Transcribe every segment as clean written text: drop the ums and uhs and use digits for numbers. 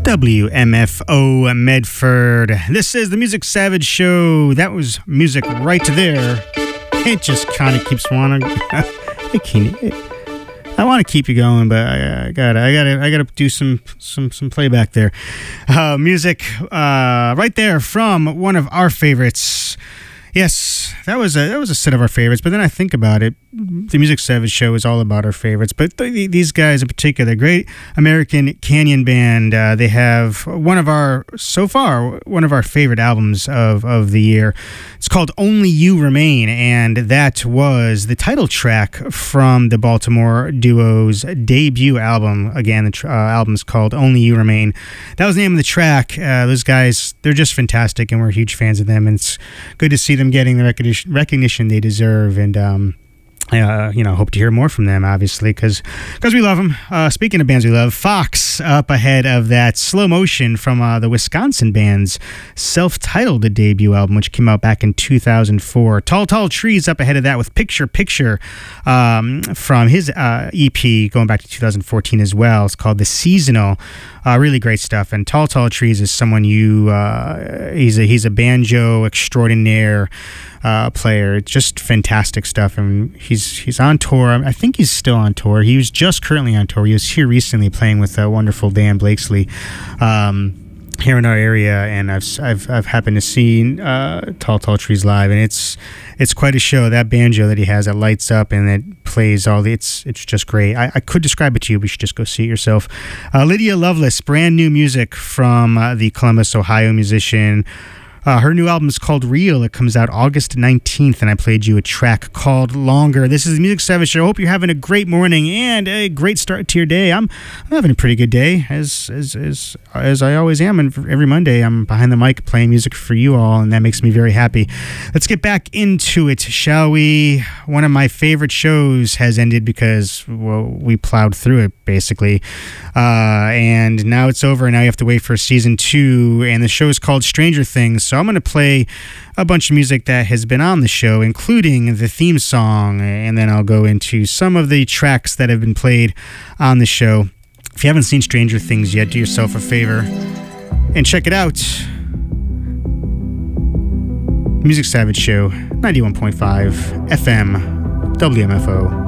WMFO Medford. This is the Music Savage Show. That was music right there. It just kind of keeps wanting. I want to keep you going, but I gotta do some playback there. Music right there from one of our favorites. Yes, that was a set of our favorites. But then I think about it, the Music Savage Show is all about our favorites. But these guys in particular, Great American Canyon Band, they have one of our favorite albums of the year. It's called Only You Remain, and that was the title track from the Baltimore duo's debut album. Again, the album's called Only You Remain. That was the name of the track. Those guys, they're just fantastic, and we're huge fans of them. And it's good to see them getting the recognition they deserve, and hope to hear more from them, obviously, because we love them. Speaking of bands we love, Fox up ahead of that, Slow Motion from the Wisconsin band's self-titled debut album, which came out back in 2004. Tall Tall Trees up ahead of that with Picture Picture from his EP going back to 2014 as well. It's called The Seasonal. Really great stuff. And Tall Tall Trees is someone he's a banjo extraordinaire player. Just fantastic stuff. And he's on tour. I think he's still on tour. He was just currently on tour. He was here recently playing with wonderful Dan Blakesley here in our area, and I've happened to see Tall Tall Trees live, and it's quite a show. That banjo that he has that lights up and that plays it's just great. I could describe it to you, but you should just go see it yourself. Lydia Lovelace, brand new music from the Columbus, Ohio musician. Her new album is called Real. It comes out August 19th, and I played you a track called Longer. This is the Music Savage Show. I hope you're having a great morning and a great start to your day. I'm having a pretty good day, as I always am. And every Monday, I'm behind the mic playing music for you all, and that makes me very happy. Let's get back into it, shall we? One of my favorite shows has ended because, well, we plowed through it, basically. And now it's over, and now you have to wait for season 2, and the show is called Stranger Things. So I'm going to play a bunch of music that has been on the show, including the theme song, and then I'll go into some of the tracks that have been played on the show. If you haven't seen Stranger Things yet, do yourself a favor and check it out. Music Savage Show, 91.5 FM, WMFO.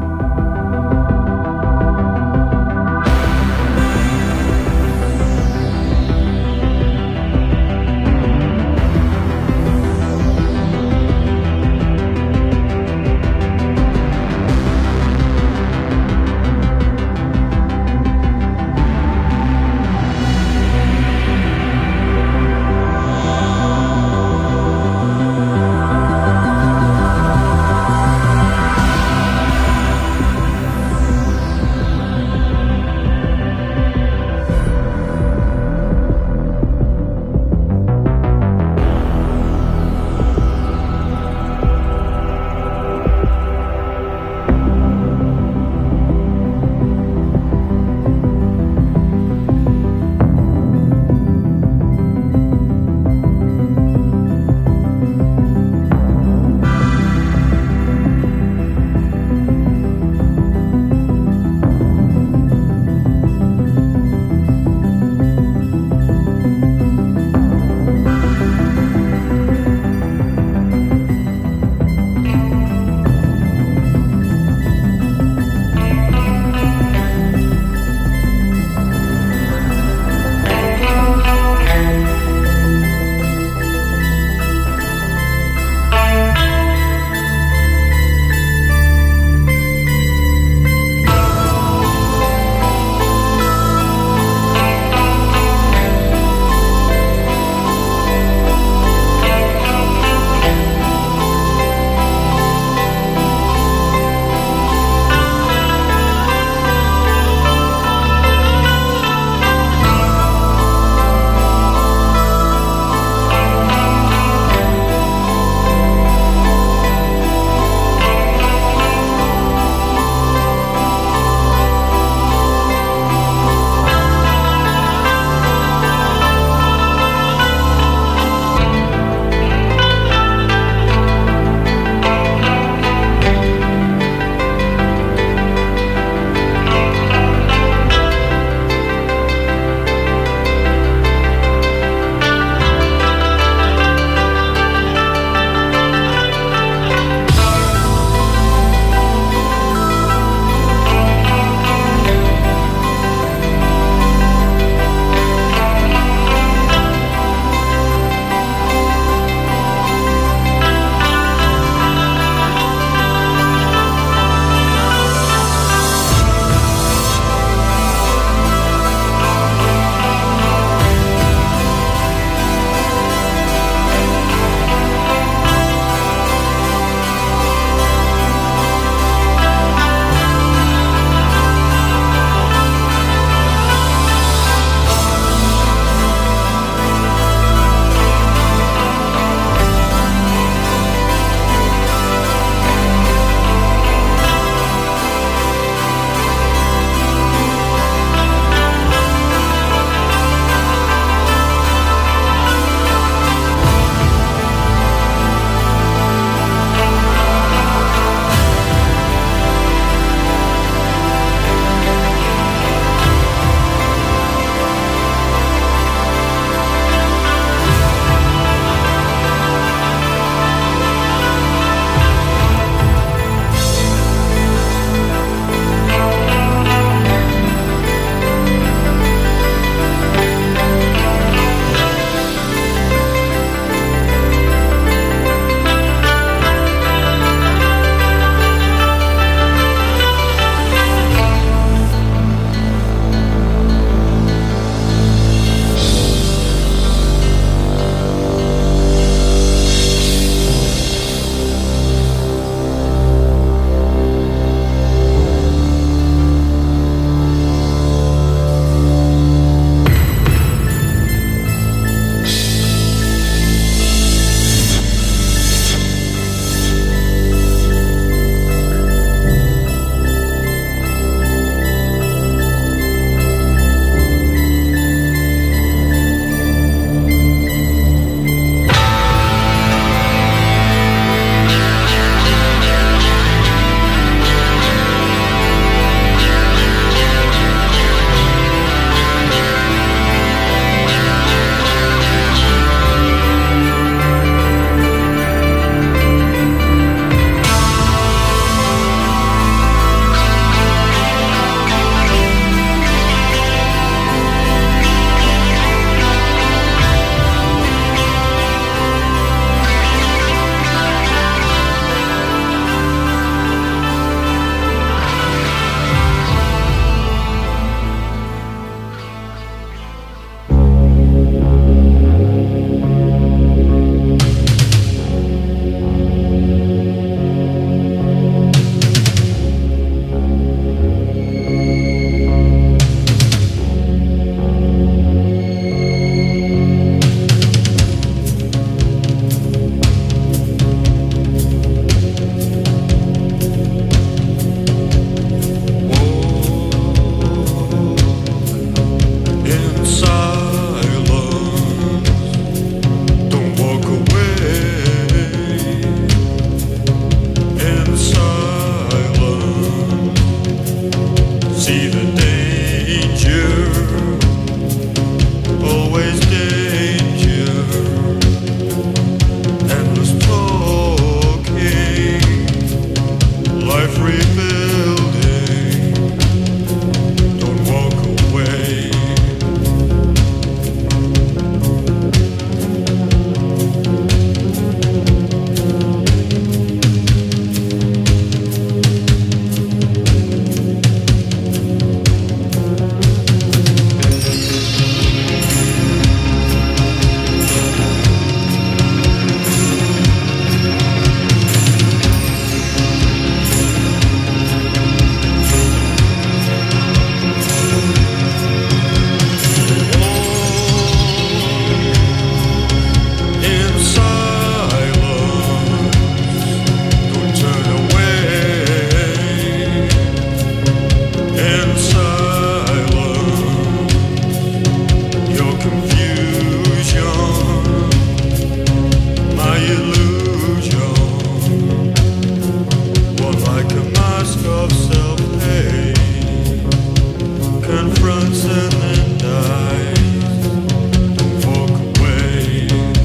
and then dies. Don't walk away.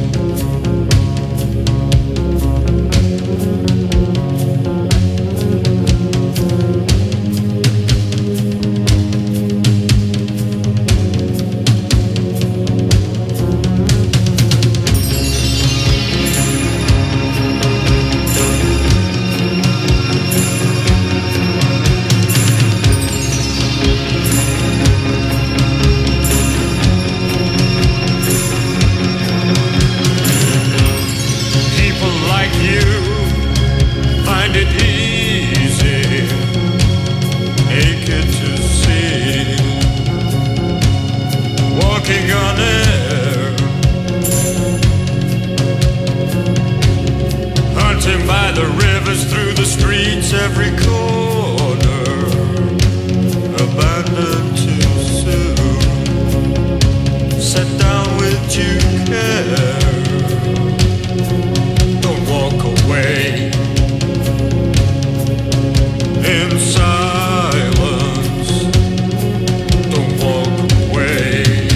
Every corner abandoned too soon. Set down with due care. Don't walk away in silence. Don't walk away.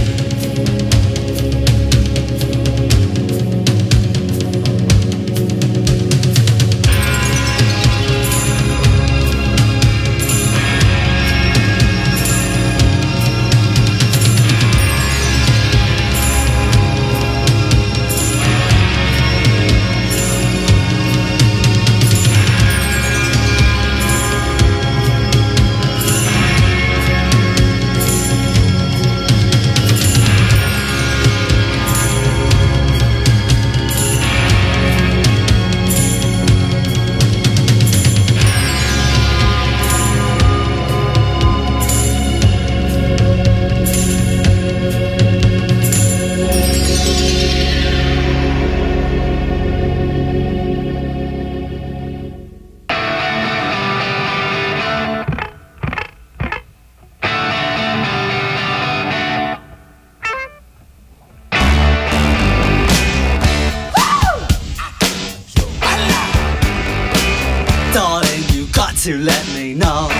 To let me know,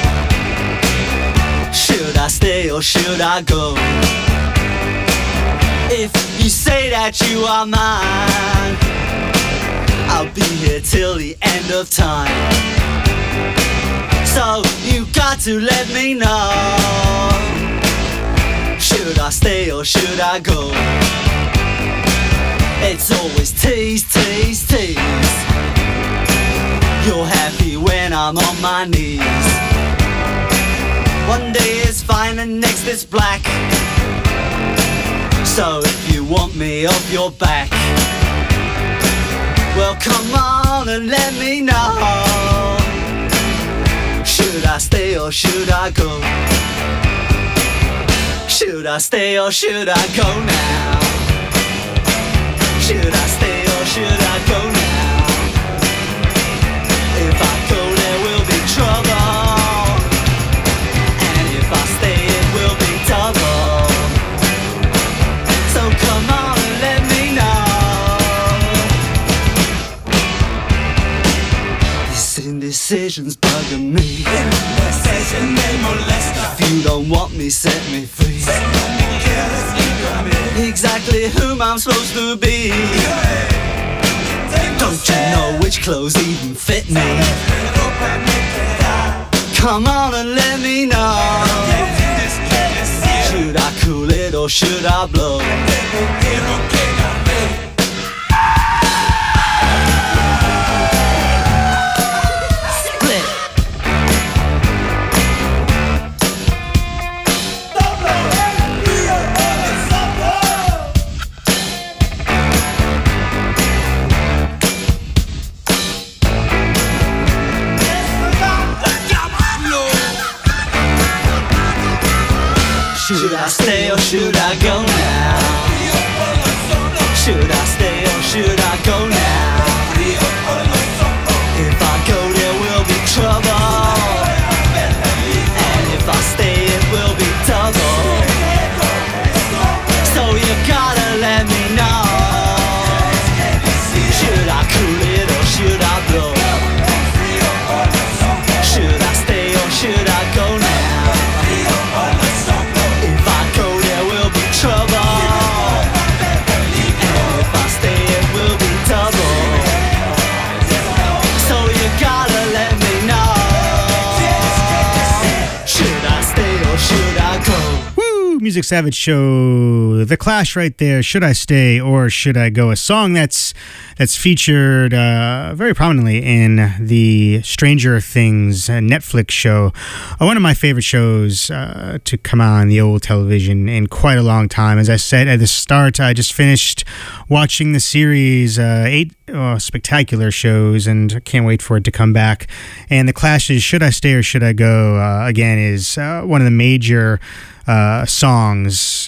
should I stay or should I go? If you say that you are mine, I'll be here till the end of time. So you got to let me know, should I stay or should I go? It's always tease, tease, tease. You're happy when I'm on my knees. One day is fine and next is black. So if you want me off your back, well come on and let me know, should I stay or should I go? Should I stay or should I go now? Should I stay or should I go now? If I go there will be trouble, and if I stay it will be double. So come on and let me know. These indecisions bugging me. If you don't want me, set me free. Exactly whom I'm supposed to be. Don't you know which clothes even fit me? Come on and let me know, should I cool it or should I blow? Should I stay or should I go now? Should I stay or should I go now? If I go there will be trouble, and if I stay it will be double. So you gotta let me know, should I cool it or should I blow? Should I stay or should I go now? Music Savage Show. The Clash right there. Should I Stay or Should I Go? A song that's featured very prominently in the Stranger Things Netflix show. One of my favorite shows to come on the old television in quite a long time. As I said at the start, I just finished watching the series, 8 spectacular shows, and I can't wait for it to come back. And The Clash's Should I Stay or Should I Go, again, is one of the major songs.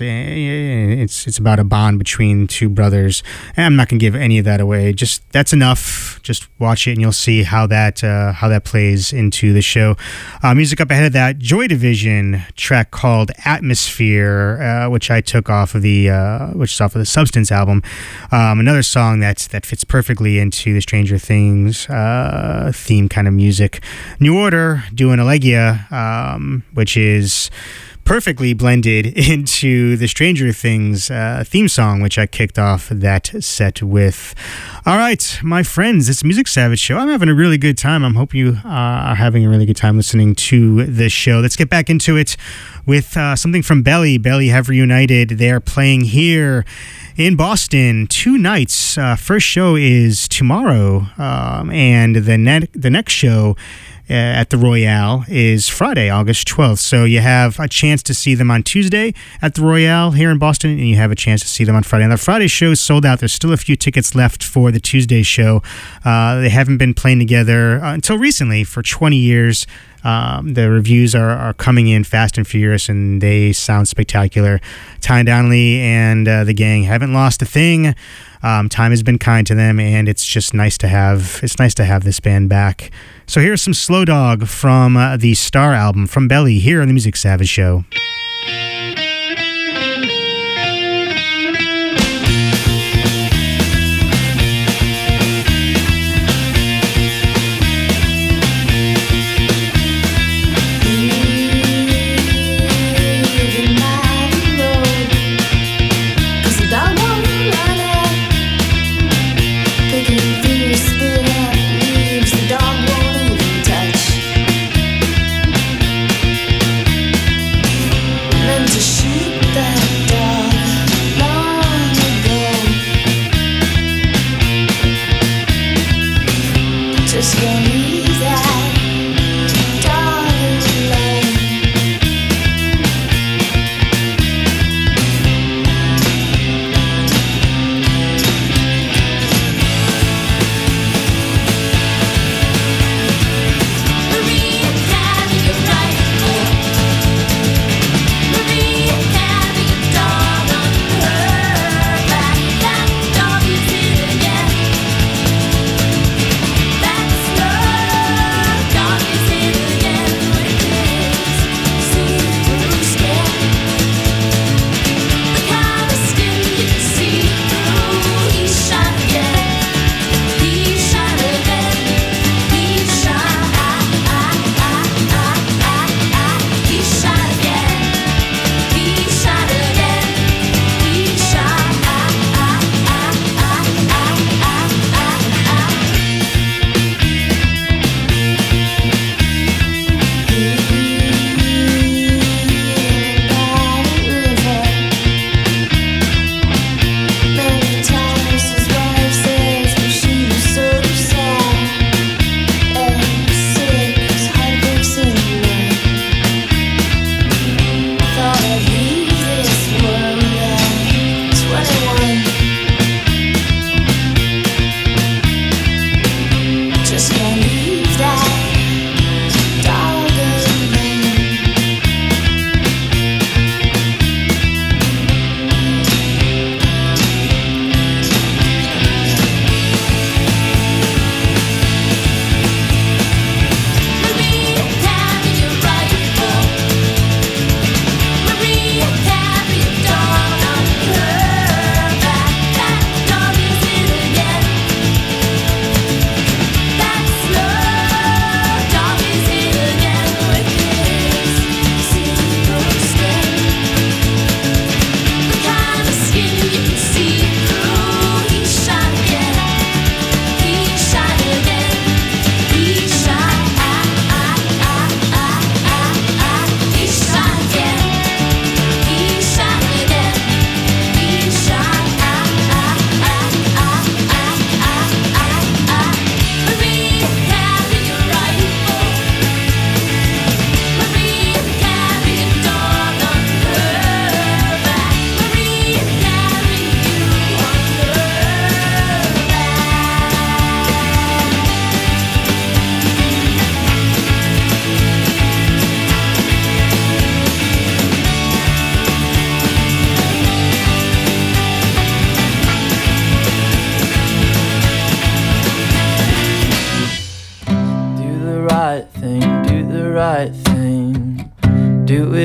It's about a bond between two brothers. And I'm not going to give any of that away. Just that's enough. Just watch it and you'll see how that plays into the show. Music up ahead of that, Joy Division track called Atmosphere, which I took off of the Substance album. Another song that fits perfectly into the Stranger Things theme kind of music. New Order doing Allegia, which is perfectly blended into the Stranger Things theme song, which I kicked off that set with. All right, my friends, it's Music Savage Show. I'm having a really good time. I hope you are having a really good time listening to this show. Let's get back into it with something from Belly. Belly have reunited. They're playing here in Boston 2 nights. First show is tomorrow, and the next show at the Royale is Friday, August 12th. So you have a chance to see them on Tuesday at the Royale here in Boston, and you have a chance to see them on Friday. And the Friday show is sold out. There's still a few tickets left for the Tuesday show. They haven't been playing together until recently for 20 years. The reviews are coming in fast and furious, and they sound spectacular. Ty Donnelly and the gang haven't lost a thing. Time has been kind to them, and it's just nice to have this band back. So here's some Slow Dog from the Star album from Belly here on the Music Savage Show. Touch.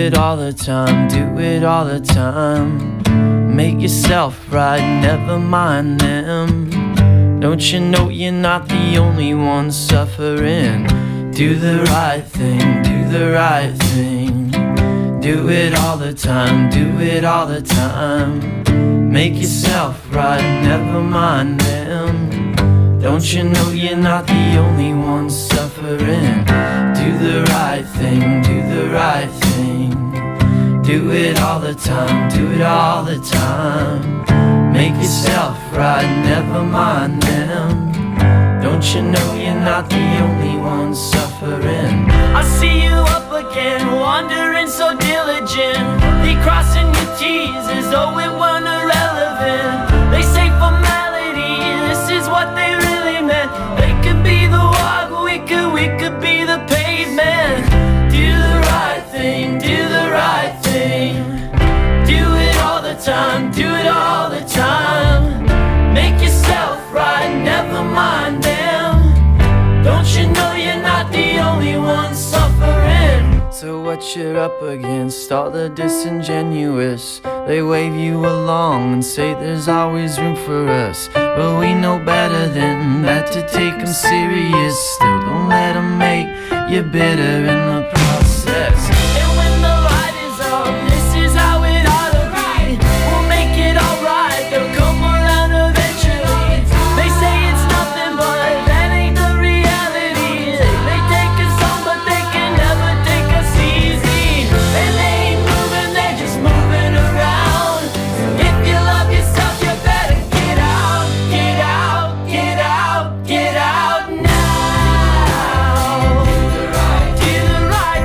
it all the time, do it all the time. Make yourself right, never mind them. Don't you know you're not the only one suffering? Do the right thing, do the right thing. Do it all the time, do it all the time. Make yourself right, never mind them. Don't you know you're not the only one suffering? Do the right thing, do the right thing. Do it all the time, do it all the time. Make yourself right, never mind them. Don't you know you're not the only one suffering? I see you up again, wandering so diligent, crossing your T's as though it weren't irrelevant. They say formality, this is what they really meant. They could be the walk, we could be the pavement. Do the right thing, do the right thing. Do it all the time, do it all the time. Make yourself right, never mind them. Don't you know you're not the only one suffering? So what you're up against, all the disingenuous. They wave you along and say there's always room for us, but we know better than that to take them serious. Still don't let them make you bitter in the process. And when the light is on, this is how it ought to be. We'll make it alright, they'll come around eventually. They say it's nothing, but that ain't the reality. They take us on, but they can never take us easy. And they ain't moving, they're just moving around. If you love yourself, you better get out, get out, get out, get out now. Do the right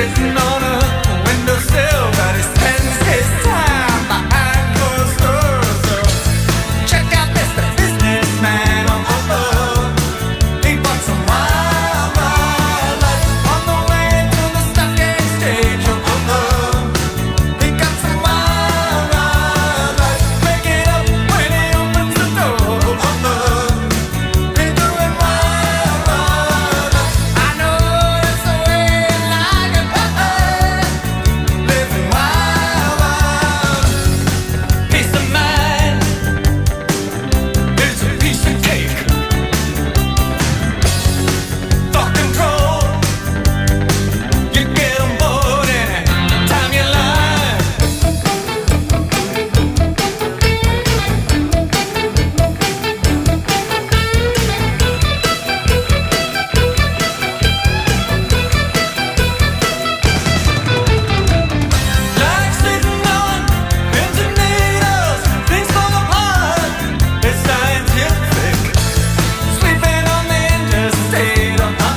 sitting on a windowsill, but he spends his time behind closed doors. So check out Mr. Businessman. He bought some wild, wild life on the way to the stock exchange. He got some wild, wild life. Make it up when he opens the door. He's doing wild, wild life. I know that's the way I like it. Living wild, wild. Peace of mind is a piece of cake. Thought control, you get on board any time you like. Like sitting on pins and needles, things fall apart. It's scientific. Sleeping on the interstate.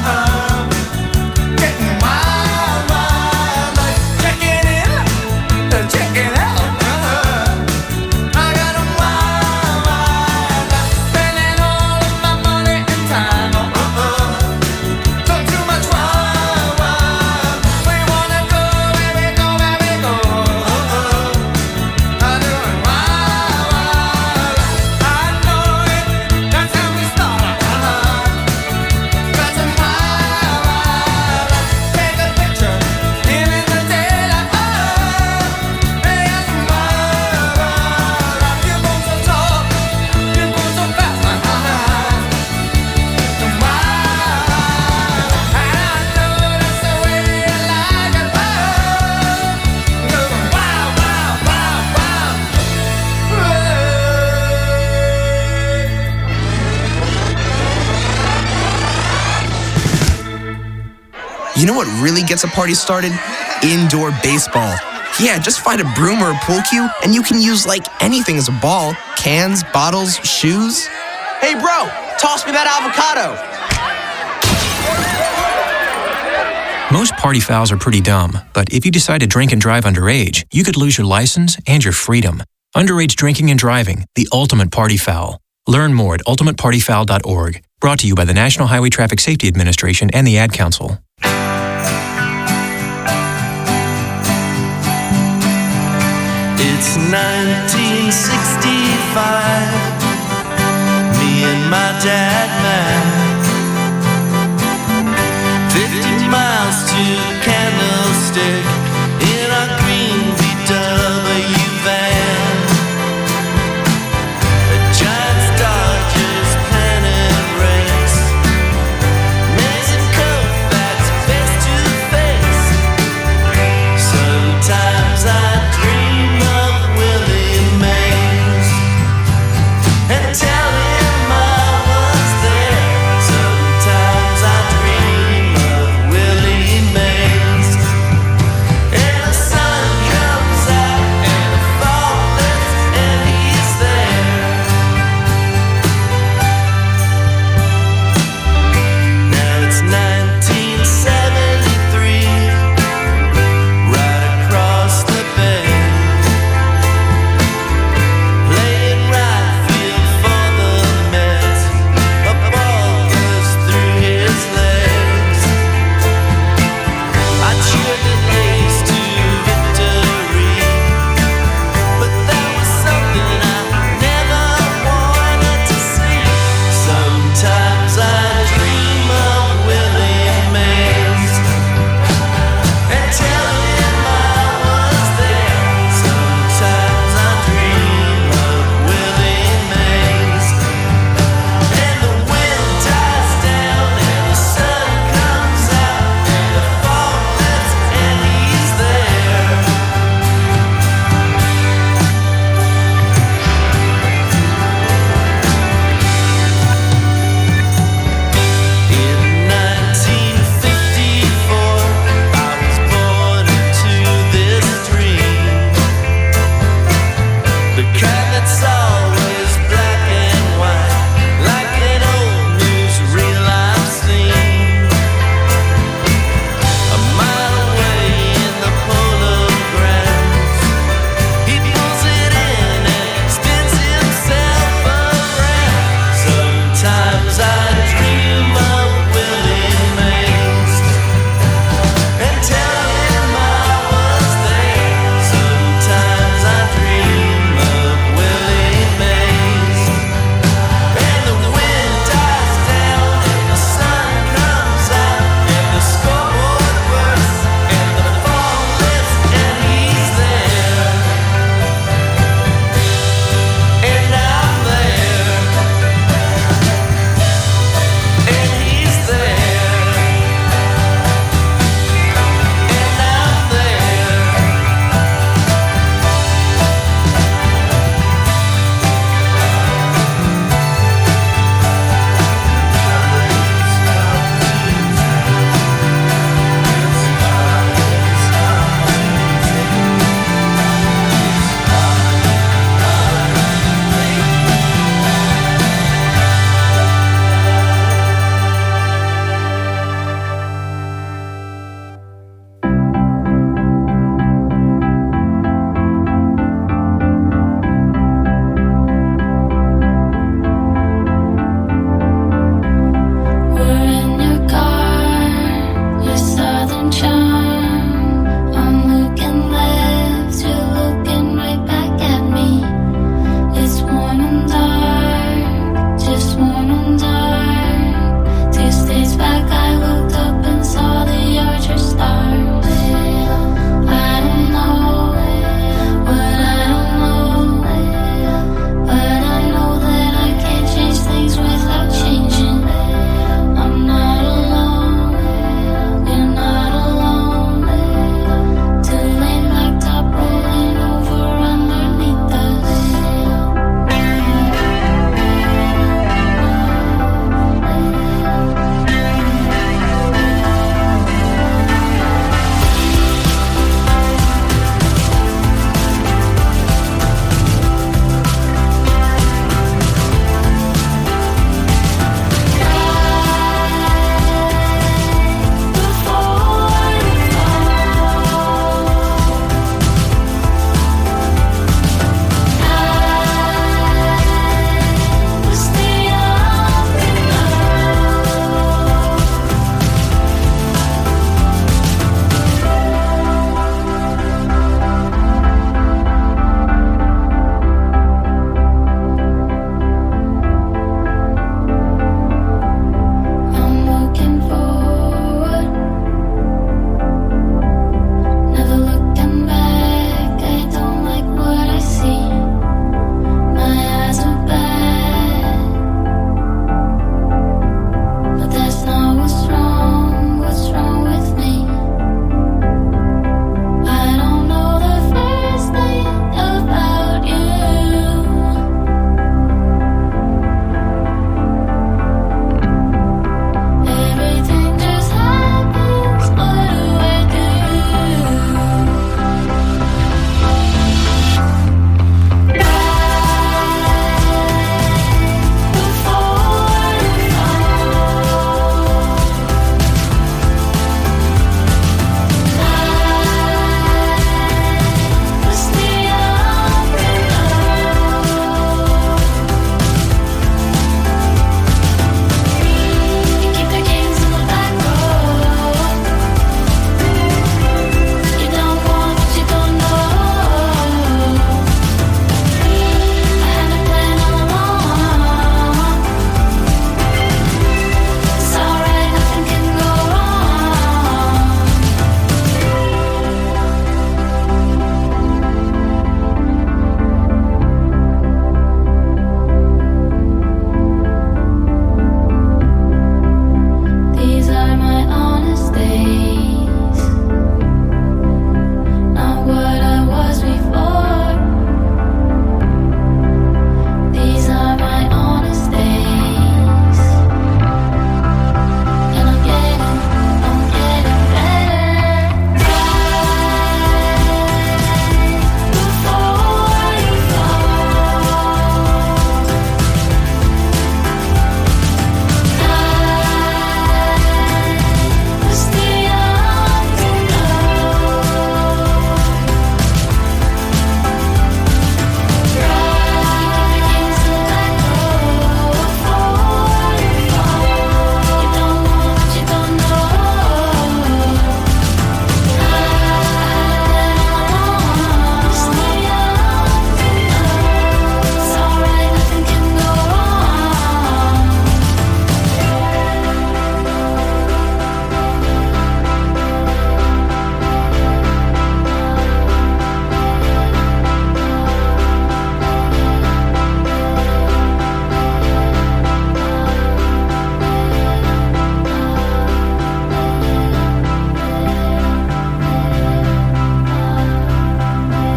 Getting wild, wild life. Checking in, checking out. I got a wild, wild life. Spending all of my money and time. So too much wild, wild. We wanna go where we go, where we go. I'm doing wild, wild. I know it. That's how we start. Got some wild, wild. Take a picture, him in the daylight. Hey, got some wild, wild. You go so tall, you go so fast. Some wild, and I know that's the way I like it. Going wild, wild, wild, wild. You know what really gets a party started? Indoor baseball. Yeah, just find a broom or a pool cue, and you can use like anything as a ball. Cans, bottles, shoes. Hey, bro, toss me that avocado. Most party fouls are pretty dumb, but if you decide to drink and drive underage, you could lose your license and your freedom. Underage drinking and driving, the ultimate party foul. Learn more at ultimatepartyfoul.org. Brought to you by the National Highway Traffic Safety Administration and the Ad Council. It's 1965. Me and my dad met. 50 miles to Candlestick in our green VW van. A Giants Dodgers pennant race. Mexico, that's face to face. Sometimes I dream of Willie Mays and tell him I was there. Sometimes I dream of Willie Mays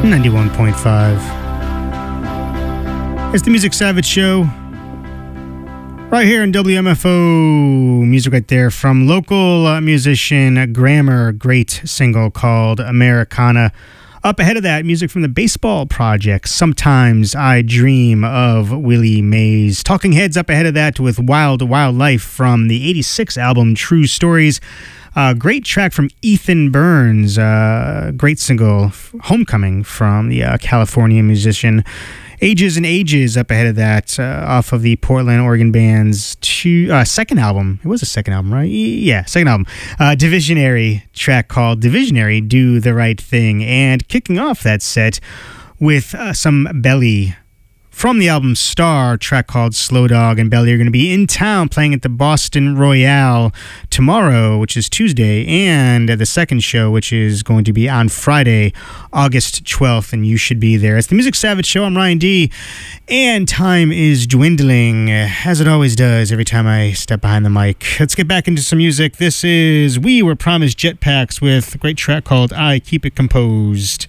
91.5. It's the Music Savage Show. Right here in WMFO. Music right there from local musician Grammar. Great single called Americana. Up ahead of that, music from the Baseball Project. Sometimes I Dream of Willie Mays. Talking Heads up ahead of that with Wild Wildlife from the 86 album True Stories. Great track from Ethan Burns. Great single, Homecoming, from the California musician. Ages and Ages up ahead of that, off of the Portland, Oregon band's second album. It was a second album, right? Yeah, second album. Divisionary, track called Divisionary, Do the Right Thing. And kicking off that set with some Belly from the album Star, track called Slow Dog. And Belly are going to be in town playing at the Boston Royale tomorrow, which is Tuesday, and the second show, which is going to be on Friday, August 12th, and you should be there. It's the Music Savage Show. I'm Ryan D, and time is dwindling, as it always does every time I step behind the mic. Let's get back into some music. This is We Were Promised Jetpacks with a great track called I Keep It Composed.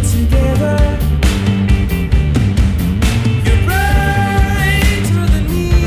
You're right through the need.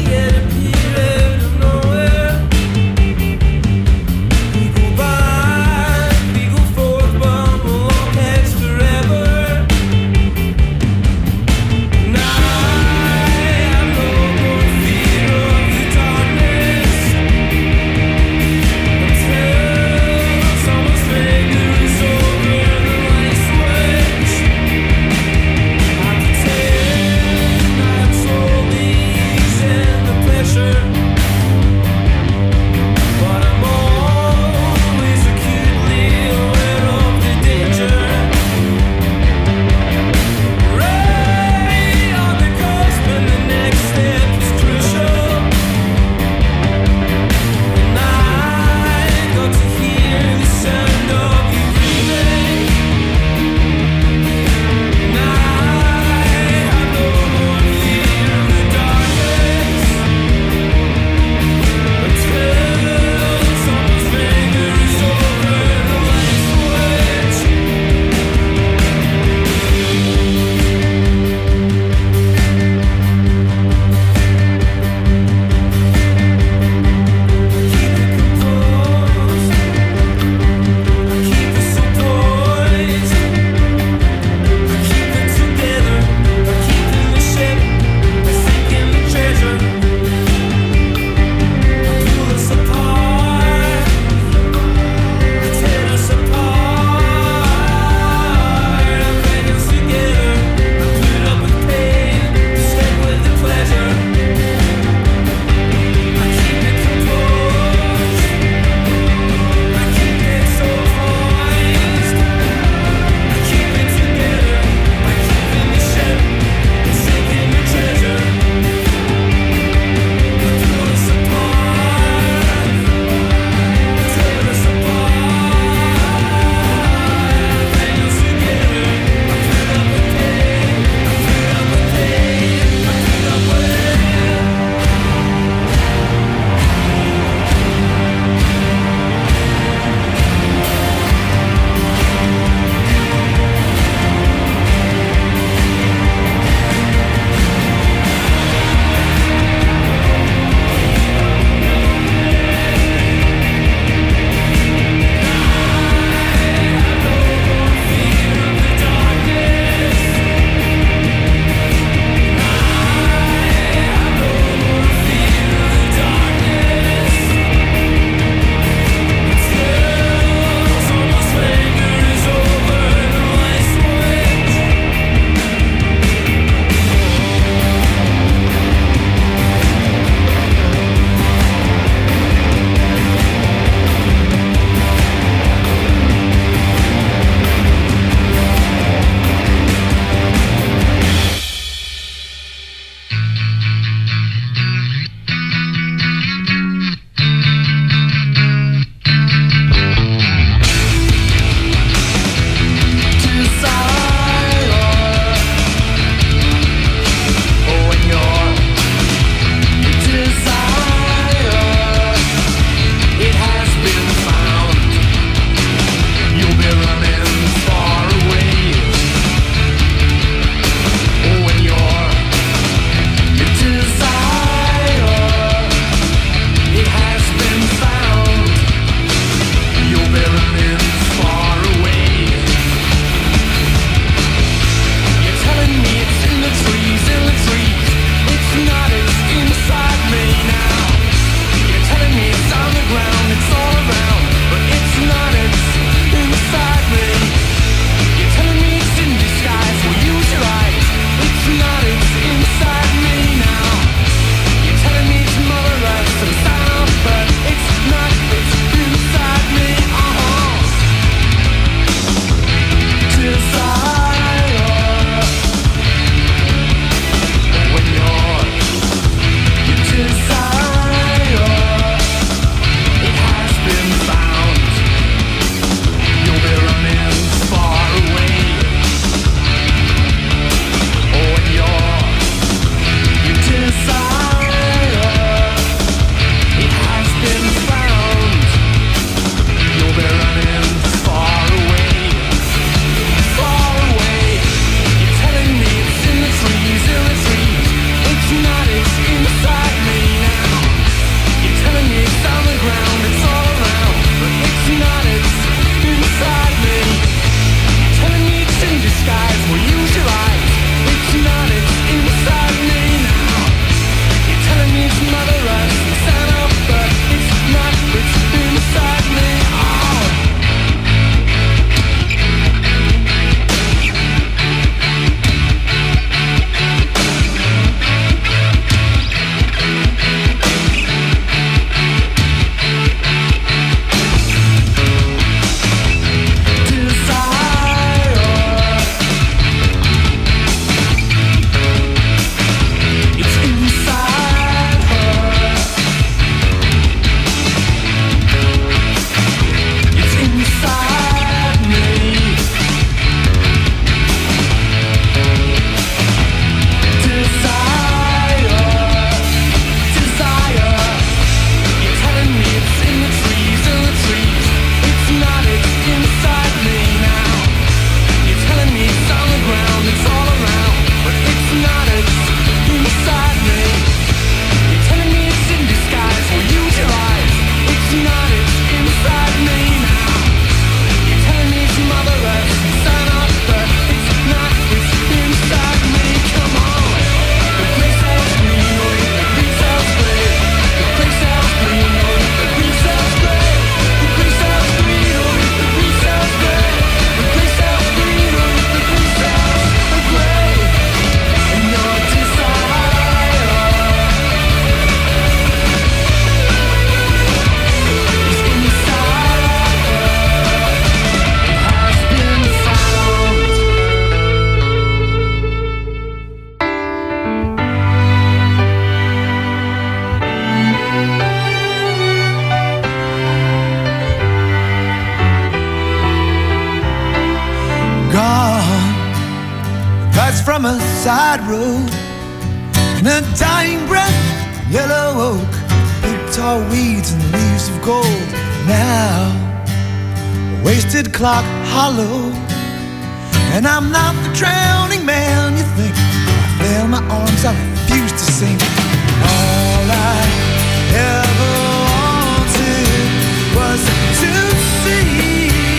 from a side road, and a dying breath, yellow oak, big tall weeds and leaves of gold. Now, a wasted clock hollow, and I'm not the drowning man you think. I fail my arms, I refuse to sink. All I ever wanted was to see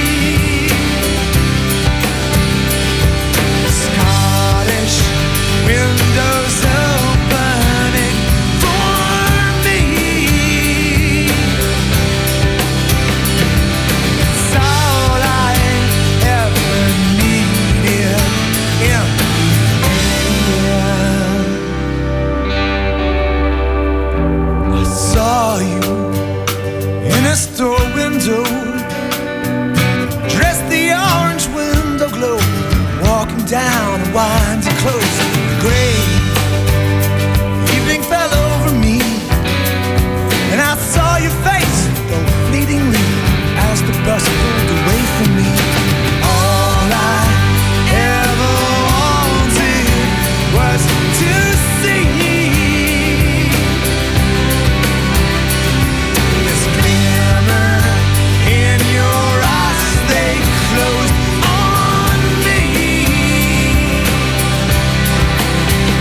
Scottish windows opening for me. It's all I ever needed in the end. I saw you in a store window, dressed the orange window glow, walking down a winding close. The gray evening fell over me, and I saw your face, though fleetingly, as the bus pulled away from me. All I ever wanted was to see this glimmer in your eyes, they closed on me.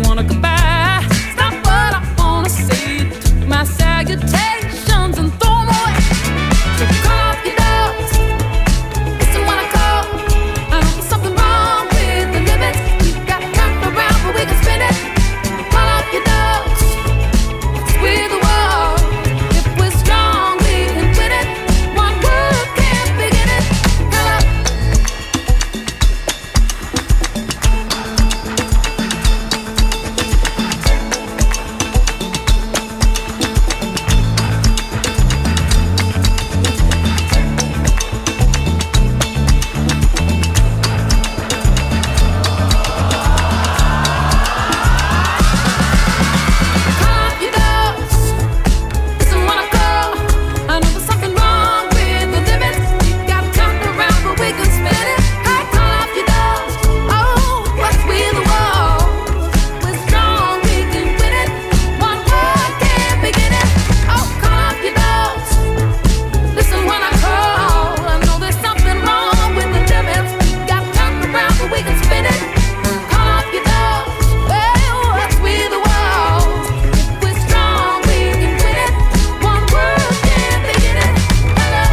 wanna goodbye. It's not what I wanna say. Took my salutations and throw 'em away. So call off your doors. Listen when I call. I know there's something wrong with the limits. We got time around, but we can spin it. Call off your doors. We're the wall. If we're strong, we can win it. One word can't begin it. Call up. Call off your doors. Listen when I call. I know there's something wrong with the limits. We got time around, but we can spin it. Hey, call off your doors. Oh, what's with the wall? We're strong, we can win it. One word can't begin it. Oh, call off your doors. Listen when I call. I know there's something wrong with the limits. We got time around, but we can spin it. Call off your doors. Well, what's with the wall? If we're strong, we can win it. One word can't begin it. Hello.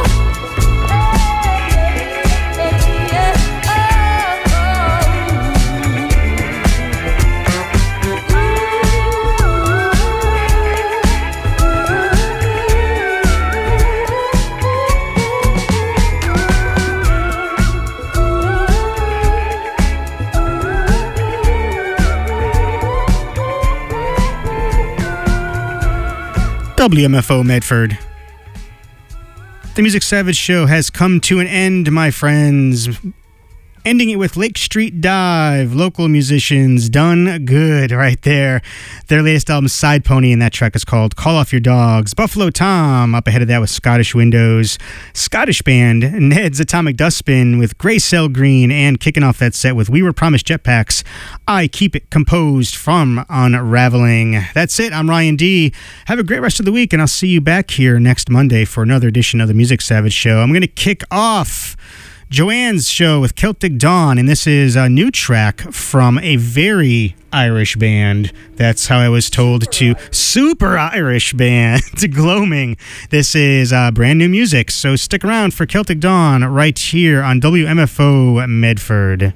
WMFO Medford. The Music Savage Show has come to an end, my friends. Ending it with Lake Street Dive, local musicians, done good right there. Their latest album, Side Pony, and that track is called Call Off Your Dogs. Buffalo Tom, up ahead of that with Scottish Windows. Scottish band, Ned's Atomic Dustbin with Grey Cell Green, and kicking off that set with We Were Promised Jetpacks, I Keep It Composed from Unraveling. That's it, I'm Ryan D. Have a great rest of the week, and I'll see you back here next Monday for another edition of the Music Savage Show. I'm going to kick off Joanne's show with Celtic Dawn, and this is a new track from a very Irish band. That's how I was told to. Super Irish band, to Gloaming. This is brand new music, so stick around for Celtic Dawn right here on WMFO Medford.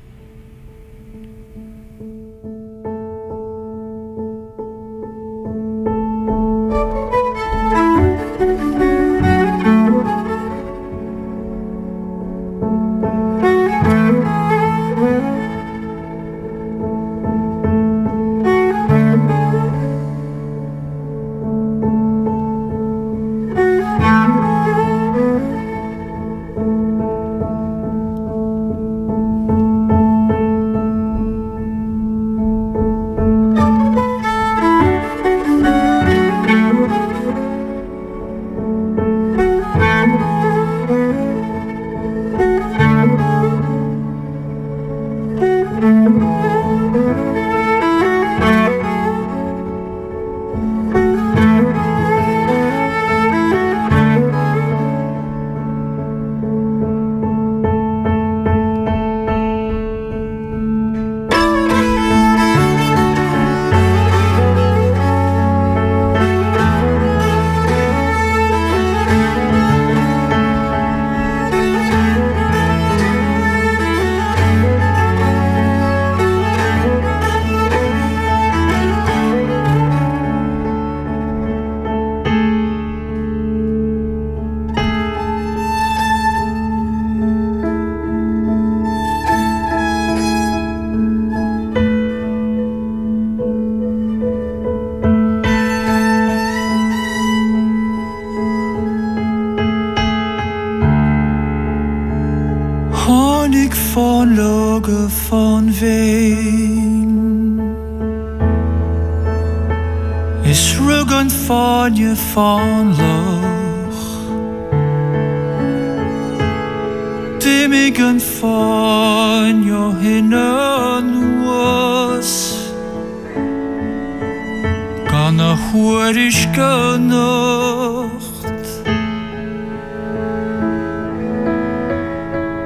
Honig van loge van veen is ruggen van je van loch Dimmigen van je hinnen was Kan a huorisch genocht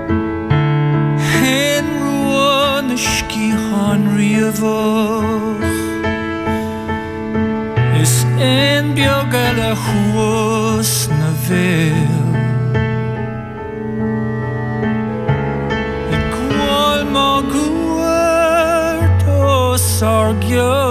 Henry Ski Henry of en bioga la huos na vel. E qual mo guardo sargio